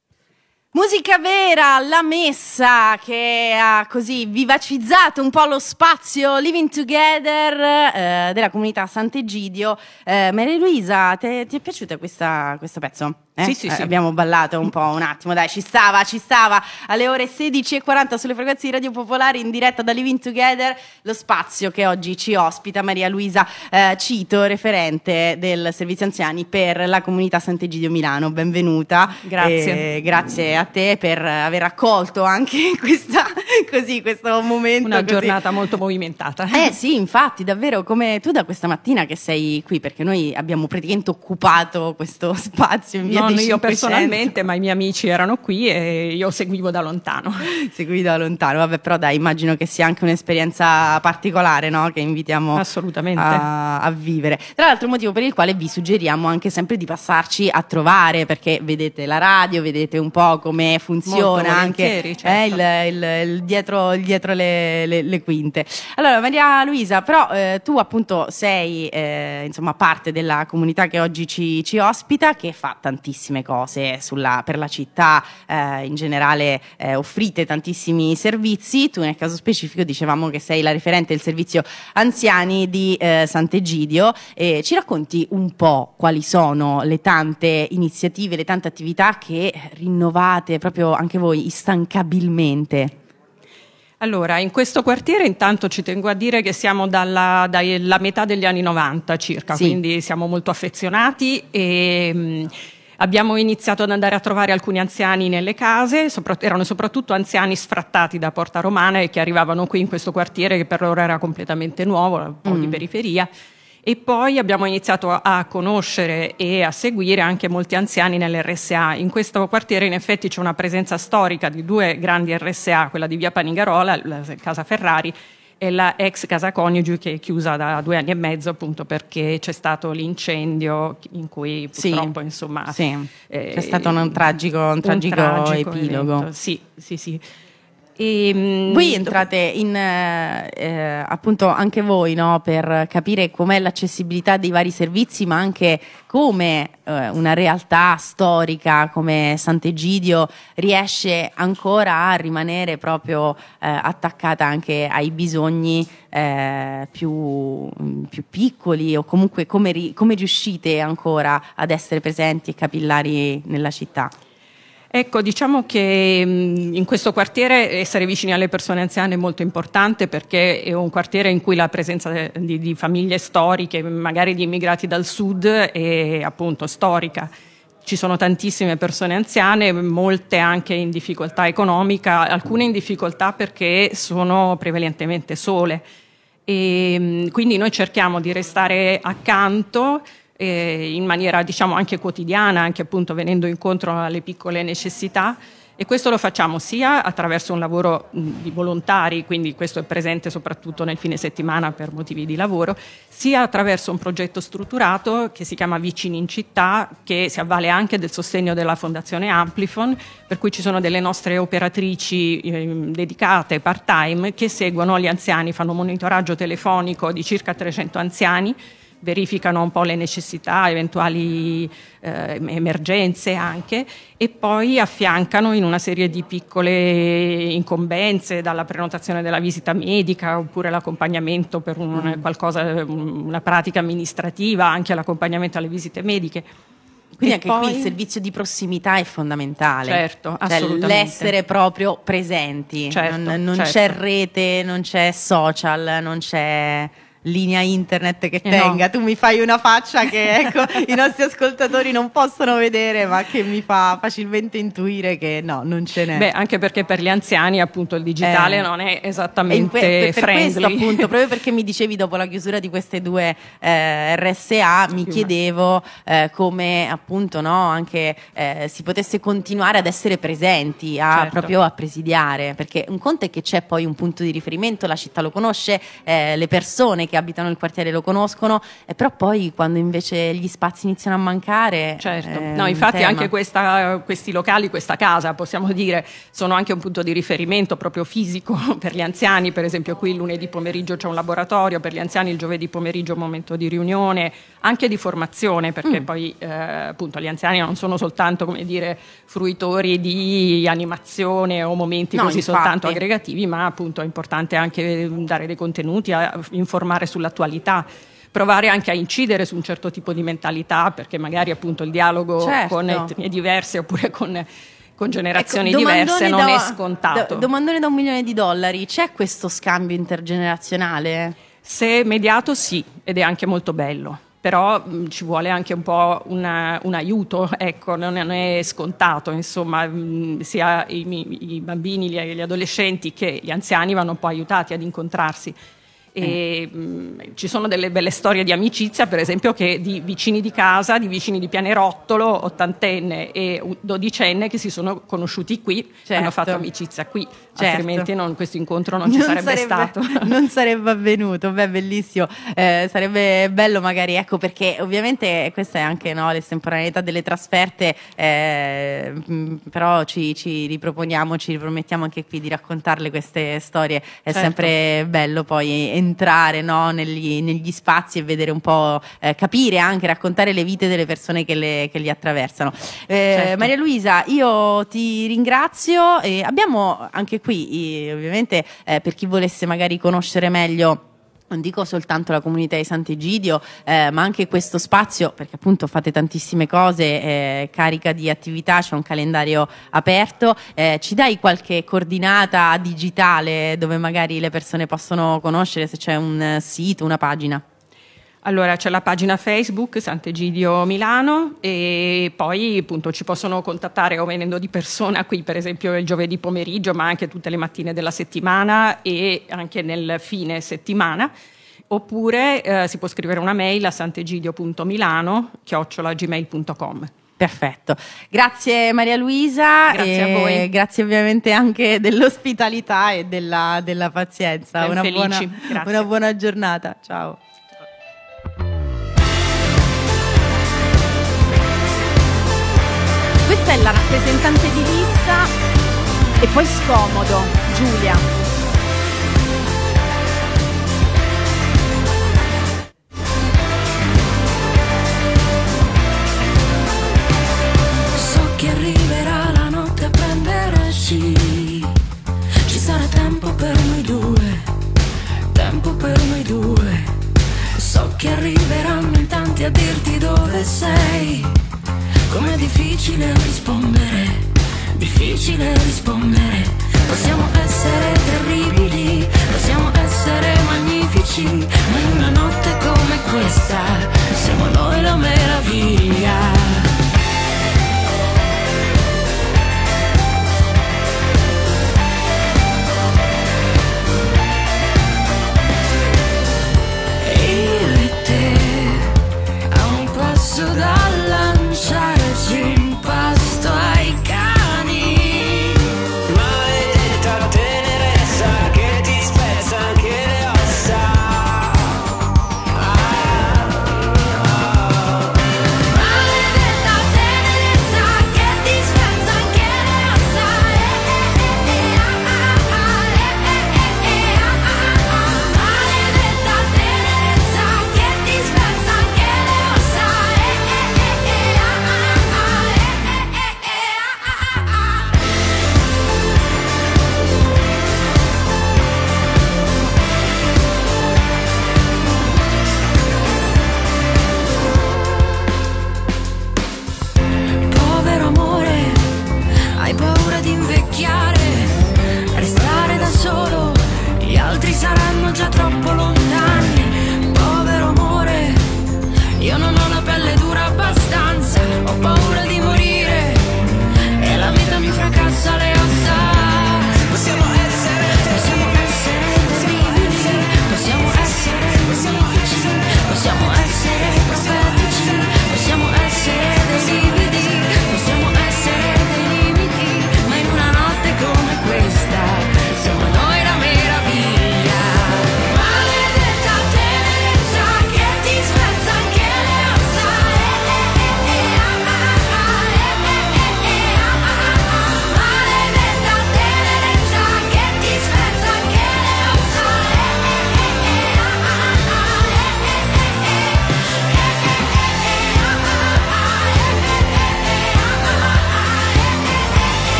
Musica vera, La Messa, che ha così vivacizzato un po' lo spazio Living Together eh, della comunità Sant'Egidio. Eh, Maria Luisa, ti è piaciuta questa, questo pezzo? Eh? Sì, sì, eh, sì. Abbiamo ballato un po' un attimo, dai, ci stava, ci stava. Alle ore sedici e quaranta sulle frequenze di Radio Popolare in diretta da Living Together, lo spazio che oggi ci ospita Maria Luisa eh, Cito, referente del servizio anziani per la comunità Sant'Egidio Milano. Benvenuta. Grazie. E grazie a te per aver accolto anche questa, così, questo momento. Una così. giornata molto movimentata. Eh sì, infatti, davvero, come tu da questa mattina che sei qui, perché noi abbiamo praticamente occupato questo spazio in via Non dei io cinquecento. personalmente, ma i miei amici erano qui e io seguivo da lontano. Seguì da lontano, vabbè, però dai, immagino che sia anche un'esperienza particolare, no? Che invitiamo Assolutamente. a, a vivere. Tra l'altro, motivo per il quale vi suggeriamo anche sempre di passarci a trovare, perché vedete la radio, vedete un po' come funziona Molto anche volentieri, certo. eh, il, il, il dietro, il dietro le, le, le quinte. Allora, Maria Luisa, però eh, tu appunto sei eh, insomma parte della comunità che oggi ci, ci ospita, che fa tantissime cose sulla, per la città, eh, in generale eh, offrite tantissimi servizi. Tu nel caso specifico dicevamo che sei la referente del servizio anziani di eh, Sant'Egidio, e ci racconti un po' quali sono le tante iniziative, le tante attività che rinnovate proprio anche voi instancabilmente. Allora, in questo quartiere intanto ci tengo a dire che siamo dalla, dalla metà degli anni novanta circa, Sì. Quindi siamo molto affezionati e mh, abbiamo iniziato ad andare a trovare alcuni anziani nelle case, sopra, erano soprattutto anziani sfrattati da Porta Romana e che arrivavano qui in questo quartiere che per loro era completamente nuovo, un po' Mm. di periferia. E poi abbiamo iniziato a conoscere e a seguire anche molti anziani nell'R S A. In questo quartiere in effetti c'è una presenza storica di due grandi R S A, quella di via Panigarola, la Casa Ferrari, e la ex Casa Coniugi, che è chiusa da due anni e mezzo appunto perché c'è stato l'incendio in cui purtroppo Sì. insomma Sì. eh, C'è stato un tragico, un tragico, tragico epilogo. evento. Sì, sì, sì. E, mh, Voi entrate in eh, eh, appunto anche voi, no, per capire com'è l'accessibilità dei vari servizi, ma anche come eh, una realtà storica come Sant'Egidio riesce ancora a rimanere proprio eh, attaccata anche ai bisogni eh, più, più piccoli, o comunque come, ri- come riuscite ancora ad essere presenti e capillari nella città. Ecco, diciamo che mh, in questo quartiere essere vicini alle persone anziane è molto importante, perché è un quartiere in cui la presenza di, di famiglie storiche, magari di immigrati dal sud, è appunto storica. Ci sono tantissime persone anziane, molte anche in difficoltà economica, alcune in difficoltà perché sono prevalentemente sole. E, mh, quindi noi cerchiamo di restare accanto Eh, in maniera diciamo anche quotidiana, anche appunto venendo incontro alle piccole necessità, e questo lo facciamo sia attraverso un lavoro mh, di volontari, quindi questo è presente soprattutto nel fine settimana per motivi di lavoro, sia attraverso un progetto strutturato che si chiama Vicini in Città, che si avvale anche del sostegno della Fondazione Amplifon, per cui ci sono delle nostre operatrici eh, dedicate part-time che seguono gli anziani, fanno un monitoraggio telefonico di circa trecento anziani, verificano un po' le necessità, eventuali eh, emergenze anche, e poi affiancano in una serie di piccole incombenze, dalla prenotazione della visita medica oppure l'accompagnamento per un, qualcosa, una pratica amministrativa, anche l'accompagnamento alle visite mediche. Quindi E anche poi... qui il servizio di prossimità è fondamentale. Certo, cioè, assolutamente. l'essere proprio presenti. Certo, non non certo. c'è rete, non c'è social, non c'è linea internet che Eh tenga. no. Tu mi fai una faccia che ecco i nostri ascoltatori non possono vedere, ma che mi fa facilmente intuire che no, non ce n'è. Beh, anche perché per gli anziani appunto il digitale Eh. non è E esattamente in que- per, per friendly. questo appunto, proprio perché mi dicevi dopo la chiusura di queste due eh, R S A, mi chiedevo eh, come appunto no, anche eh, si potesse continuare ad essere presenti, a Certo. proprio a presidiare, perché un conto è che c'è poi un punto di riferimento, la città lo conosce, eh, le persone che abitano il quartiere lo conoscono, eh, però poi quando invece gli spazi iniziano a mancare, Certo, è no, un infatti tema. anche questa, questi locali, questa casa, possiamo dire, sono anche un punto di riferimento proprio fisico per gli anziani. Per esempio qui il lunedì pomeriggio c'è un laboratorio per gli anziani, il giovedì pomeriggio un momento di riunione, anche di formazione, perché Mm. poi eh, appunto gli anziani non sono soltanto, come dire, fruitori di animazione o momenti No, così infatti. soltanto aggregativi, ma appunto è importante anche dare dei contenuti, a informare sull'attualità, provare anche a incidere su un certo tipo di mentalità, perché magari appunto il dialogo Certo. con etnie diverse oppure con, con generazioni Ecco, diverse domandone non da- è scontato. do- domandone da un milione di dollari, c'è questo scambio intergenerazionale? Se mediato sì, ed è anche molto bello, però mh, ci vuole anche un po' una- un aiuto, ecco, non è, non è scontato, insomma, mh, sia i, i- i bambini, gli, gli adolescenti che gli anziani vanno un po' aiutati ad incontrarsi. E, mh, ci sono delle belle storie di amicizia, per esempio, che di vicini di casa, di vicini di Pianerottolo, ottantenne e u- dodicenne che si sono conosciuti qui, Certo. hanno fatto amicizia qui, Certo. altrimenti non- questo incontro non ci sarebbe, stato. Non sarebbe avvenuto, beh, bellissimo. Eh, sarebbe bello magari, ecco, perché ovviamente questa è anche no, l'estemporaneità delle trasferte, eh, mh, però ci, ci riproponiamo, ci ripromettiamo anche qui di raccontarle queste storie. È Certo. sempre bello poi entrare no, negli, negli spazi e vedere un po', eh, capire anche, raccontare le vite delle persone che, le, che li attraversano. Eh, Certo. Maria Luisa, io ti ringrazio e abbiamo anche qui, eh, ovviamente, eh, per chi volesse magari conoscere meglio, non dico soltanto la comunità di Sant'Egidio, eh, ma anche questo spazio, perché appunto fate tantissime cose, eh, carica di attività, c'è un calendario aperto. Eh, ci dai qualche coordinata digitale dove magari le persone possono conoscere, se c'è un eh, sito, una pagina? Allora c'è la pagina Facebook Sant'Egidio Milano e poi appunto ci possono contattare o venendo di persona qui per esempio il giovedì pomeriggio, ma anche tutte le mattine della settimana e anche nel fine settimana, oppure eh, si può scrivere una mail a santegidio punto milano chiocciola gmail punto com. Perfetto, grazie Maria Luisa. Grazie e a voi. Grazie ovviamente anche dell'ospitalità e della, della pazienza. Ben Una felici, buona, grazie. una buona giornata, ciao. Questa è la rappresentante di lista e poi Scomodo, Giulia. So che arriverà la notte a prenderci. Ci sarà tempo per noi due, tempo per noi due. So che arriveranno in tanti a dirti dove sei. Com'è difficile rispondere, difficile rispondere. Possiamo essere terribili, possiamo essere magnifici, ma in una notte come questa siamo noi la meraviglia. Io e te a un passo dal lanciarci in pasto ai cani. Maledetta tenerezza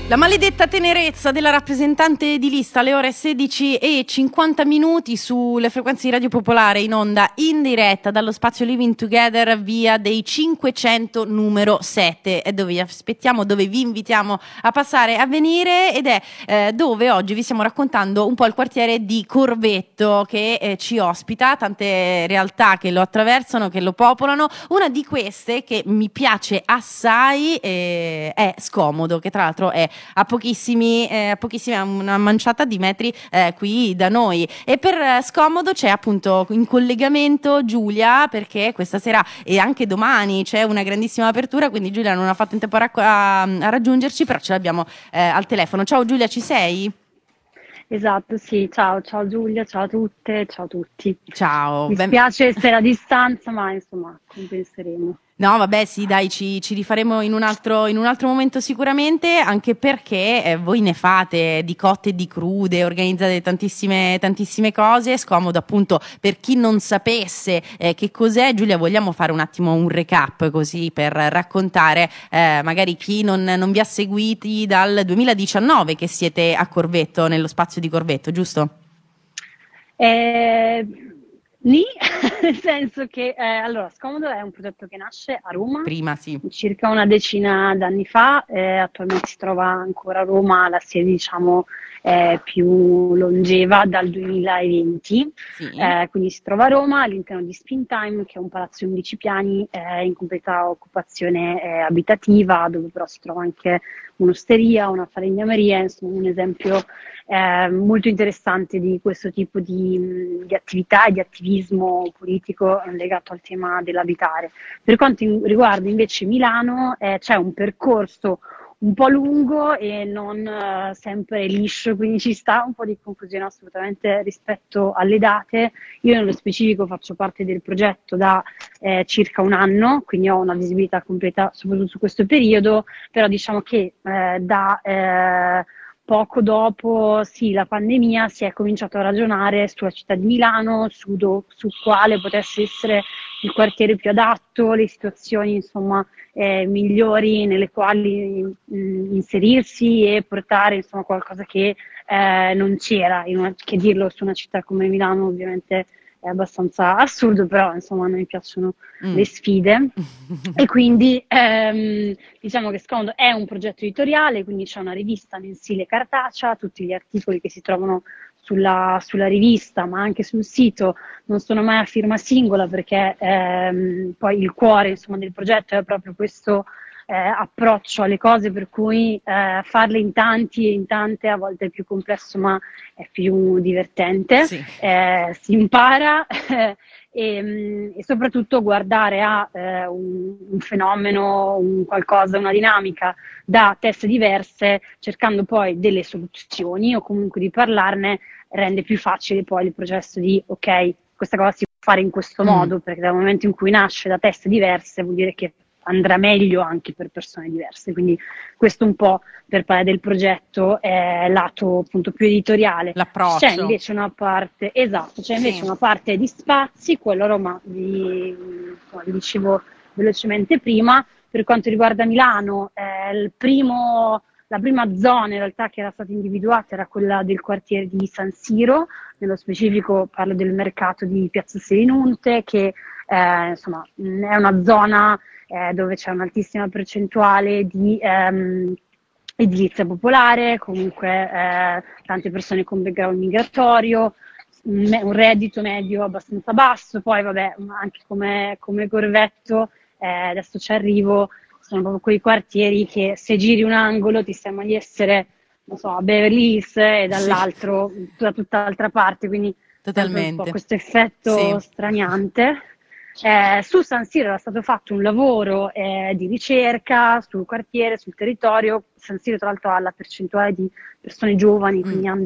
La maledetta tenerezza della rappresentante di lista alle ore sedici e cinquanta minuti sulle frequenze di Radio Popolare, in onda in diretta dallo spazio Living Together via dei cinquecento numero sette, è dove vi aspettiamo, dove vi invitiamo a passare a venire, ed è eh, dove oggi vi stiamo raccontando un po' il quartiere di Corvetto che eh, ci ospita, tante realtà che lo attraversano, che lo popolano. Una di queste che mi piace assai eh, è Scomodo, che tra l'altro è a pochissimi, eh, a pochissimi, una manciata di metri eh, qui da noi. E per eh, Scomodo c'è appunto in collegamento Giulia, perché questa sera e anche domani c'è una grandissima apertura, quindi Giulia non ha fatto in tempo a, racco- a, a raggiungerci, però ce l'abbiamo eh, al telefono. Ciao Giulia, ci sei? Esatto, sì, ciao, ciao Giulia, ciao a tutte, ciao a tutti. Ciao. Mi spiace essere a distanza, ma insomma compenseremo. No, vabbè, sì, dai, ci, ci rifaremo in un altro, in un altro momento sicuramente, anche perché eh, voi ne fate di cotte e di crude, organizzate tantissime, tantissime cose. Scomodo, appunto, per chi non sapesse eh, che cos'è, Giulia, vogliamo fare un attimo un recap così per raccontare eh, magari chi non, non vi ha seguiti dal duemiladiciannove che siete a Corvetto, nello spazio di Corvetto, giusto? Eh... Nì, nel senso che eh, allora Scomodo è un progetto che nasce a Roma prima sì circa una decina d'anni fa, eh, attualmente si trova ancora a Roma, la sede diciamo eh, più longeva dal duemilaventi, sì. eh, quindi si trova a Roma all'interno di Springtime, che è un palazzo di undici piani eh, in completa occupazione eh, abitativa, dove però si trova anche un'osteria, una falegnameria, insomma un esempio eh, molto interessante di questo tipo di, di attività e di attivismo politico legato al tema dell'abitare. Per quanto in, riguarda invece Milano, eh, c'è un percorso un po' lungo e non uh, sempre liscio, quindi ci sta un po' di confusione assolutamente rispetto alle date. Io nello specifico faccio parte del progetto da eh, circa un anno, quindi ho una visibilità completa soprattutto su questo periodo, però diciamo che eh, da eh, poco dopo sì, la pandemia si è cominciato a ragionare sulla città di Milano, su, do, su quale potesse essere il quartiere più adatto, le situazioni insomma eh, migliori nelle quali mh, inserirsi e portare insomma qualcosa che eh, non c'era, in una, che dirlo su una città come Milano ovviamente è abbastanza assurdo, però insomma a noi piacciono mm. le sfide e quindi ehm, diciamo che Scomodo è un progetto editoriale, quindi c'è una rivista mensile cartacea, tutti gli articoli che si trovano sulla, sulla rivista ma anche sul sito non sono mai a firma singola, perché ehm, poi il cuore insomma del progetto è proprio questo Eh, approccio alle cose, per cui eh, farle in tanti e in tante a volte è più complesso ma è più divertente, sì. eh, si impara eh, e, e soprattutto guardare a eh, un, un fenomeno, un qualcosa, una dinamica da teste diverse, cercando poi delle soluzioni o comunque di parlarne, rende più facile poi il processo di ok, questa cosa si può fare in questo mm. modo, perché dal momento in cui nasce da teste diverse vuol dire che andrà meglio anche per persone diverse, quindi questo un po' per parlare del progetto è lato appunto più editoriale. L'approccio. C'è invece una parte, esatto, c'è invece sì. una parte di spazi, quello a Roma vi, come vi dicevo velocemente prima. Per quanto riguarda Milano, eh, il primo, la prima zona in realtà che era stata individuata era quella del quartiere di San Siro, nello specifico parlo del mercato di Piazza Selinunte, che eh, insomma è una zona Eh, dove c'è un'altissima percentuale di ehm, edilizia popolare, comunque eh, tante persone con background migratorio, un, un reddito medio abbastanza basso, poi vabbè anche come, come Corvetto, eh, adesso ci arrivo, sono proprio quei quartieri che se giri un angolo ti sembra di essere, non so, a Beverly Hills e dall'altro sì. da tutt'altra parte, quindi totalmente un po' questo effetto sì. straniante. Eh, su San Siro era stato fatto un lavoro eh, di ricerca sul quartiere, sul territorio. San Siro tra l'altro ha la percentuale di persone giovani, mm. quindi under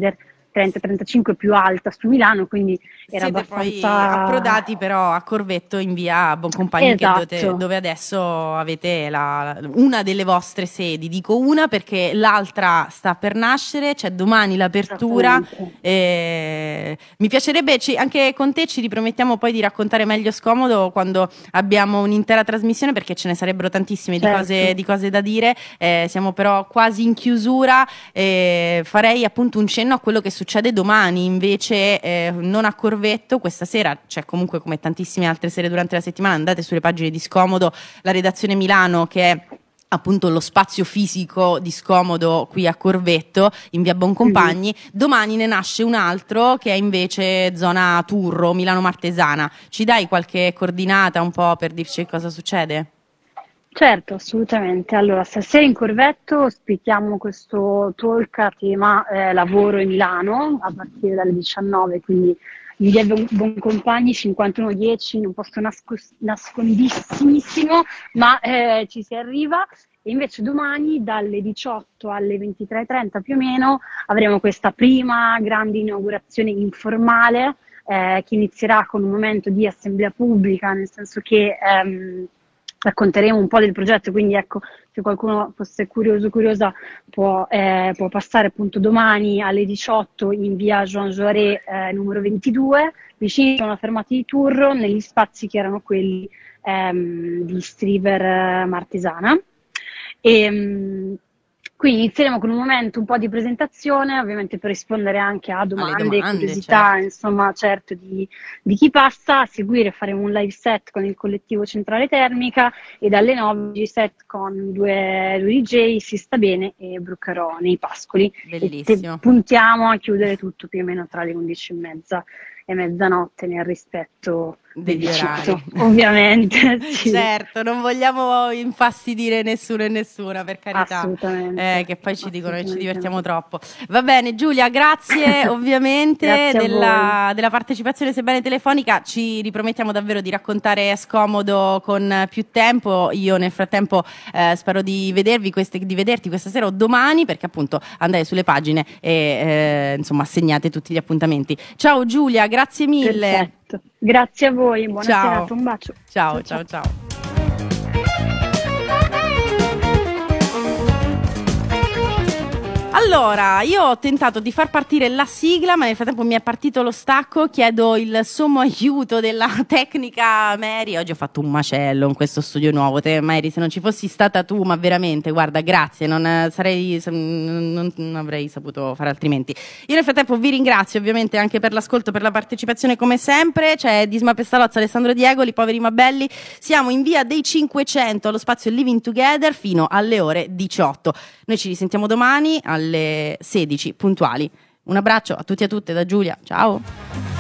trenta trentacinque più alta su Milano, quindi era Siete abbastanza... poi approdati però a Corvetto in via Boncompagni, Esatto. che dove, dove adesso avete la, una delle vostre sedi. Dico una perché l'altra sta per nascere, c'è domani l'apertura. Eh, mi piacerebbe, ci, anche con te ci ripromettiamo poi di raccontare meglio Scomodo quando abbiamo un'intera trasmissione, perché ce ne sarebbero tantissime Certo. di, cose, di cose da dire. Eh, siamo però quasi in chiusura. Eh, farei appunto un cenno a quello che succede domani invece, eh, non a Corvetto. Questa sera c'è comunque, come tantissime altre sere durante la settimana, andate sulle pagine di Scomodo, la redazione Milano, che è appunto lo spazio fisico di Scomodo qui a Corvetto in via Boncompagni. Mm. Domani ne nasce un altro che è invece zona Turro, Milano Martesana. Ci dai qualche coordinata un po' per dirci cosa succede? Certo, assolutamente. Allora, stasera in Corvetto ospitiamo questo talk a tema eh, lavoro in Milano a partire dalle diciannove, quindi in via Boncompagni cinquantuno dieci, in un posto nascos- nascondissimissimo, ma eh, ci si arriva. E invece domani dalle diciotto alle ventitré e trenta più o meno avremo questa prima grande inaugurazione informale eh, che inizierà con un momento di assemblea pubblica, nel senso che ehm, racconteremo un po' del progetto, quindi ecco, se qualcuno fosse curioso curiosa può, eh, può passare appunto domani alle diciotto in via Jean Jaurès eh, numero ventidue, vicino a una fermata di Turro, negli spazi che erano quelli ehm, di Striver eh, Martesana. E, quindi inizieremo con un momento un po' di presentazione, ovviamente per rispondere anche a domande, domande, curiosità, certo. insomma, certo, di, di chi passa. A seguire faremo un live set con il collettivo Centrale Termica e dalle nove G set con due, due D J, Si Sta Bene e Bruccherò nei Pascoli. Bellissimo. E te, puntiamo a chiudere tutto più o meno tra le undici e mezza e mezzanotte, nel rispetto degli diciotto, orari. ovviamente. Sì. Certo, non vogliamo infastidire nessuno e nessuna, per carità. Assolutamente. Eh, che poi ci dicono che ci divertiamo troppo. Va bene, Giulia, grazie ovviamente Grazie a della, della partecipazione, sebbene telefonica. Ci ripromettiamo davvero di raccontare Scomodo con più tempo. Io nel frattempo eh, spero di vedervi queste, di vederti questa sera o domani, perché appunto andate sulle pagine e eh, insomma segnate tutti gli appuntamenti. Ciao Giulia, grazie mille. Perfetto. Grazie a voi, buona Ciao. serata, un bacio. Ciao, ciao, ciao. ciao. Allora, io ho tentato di far partire la sigla, ma nel frattempo mi è partito lo stacco. Chiedo il sommo aiuto della tecnica Mary. Oggi ho fatto un macello in questo studio nuovo. Te, Mary, se non ci fossi stata tu, ma veramente, guarda, grazie, non sarei, non, non avrei saputo fare altrimenti. Io nel frattempo vi ringrazio ovviamente anche per l'ascolto, per la partecipazione come sempre. C'è Disma Pestalozza, Alessandro Diegoli, Poveri ma Belli. Siamo in via dei cinquecento allo spazio Living Together fino alle ore diciotto. Noi ci risentiamo domani alle sedici puntuali. Un abbraccio a tutti e a tutte da Giulia, ciao.